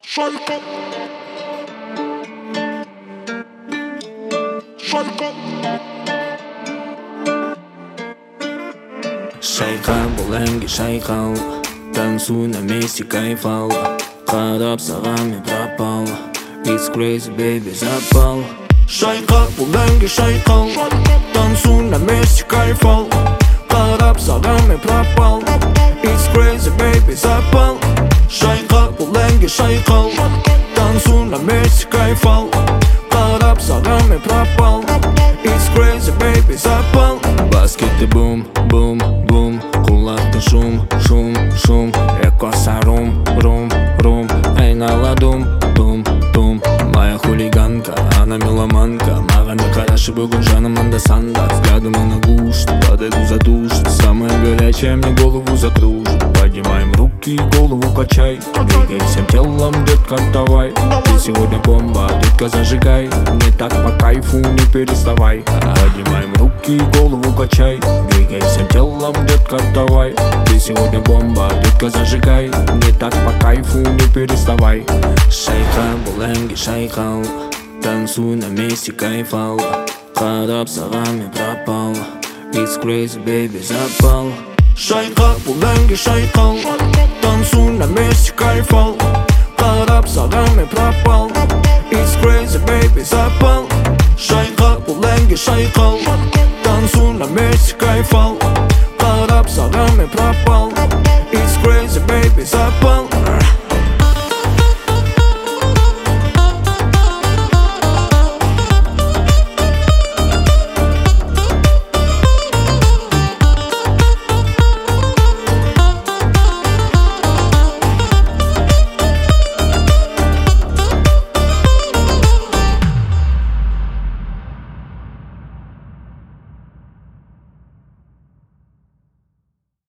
Шайка. Шайка. Шайка, бұл әнге шайқал, танцуй на месте, кайфал. Қарап саған мен пропал, It's crazy baby, запал. Шайқа, бұл әнге шайқал, танцуй на месте, кайфал. Қарап саған мен пропал, It's crazy baby, запал. Шайқа, бұл әнге шайқал, танцуй на месте, кайфал. Қарап саған мен пропал, It's crazy baby, запал. Баскетті бум, бум, бум, құлақты шум, шум, шум. Экоса рум, рум, рум, айнала дум, дум, дум. Моя хулиганка, она меломанка. Маған не қарашы бүгін жанымнан да санда. Взглядом она глушит, подойду задушит. Самое горячее мне голову закружит. Поднимаем руки и голову качай. Двигай всем телом, детка, давай. Ты сегодня бомба, детка, зажигай. Не так по кайфу, не переставай. Поднимаем руки и голову качай. Двигай всем телом, детка, давай. Ты сегодня бомба, детка, зажигай. Не так по кайфу, не переставай. Шайка, бұл әнге шайқал, танцуй на месте, кайфал. Қарап саған мен пропал, It's crazy baby, запал. Шайқа, бұл әнге шайқал, танцуй на месте, кайфал. Қарап саған мен пропал.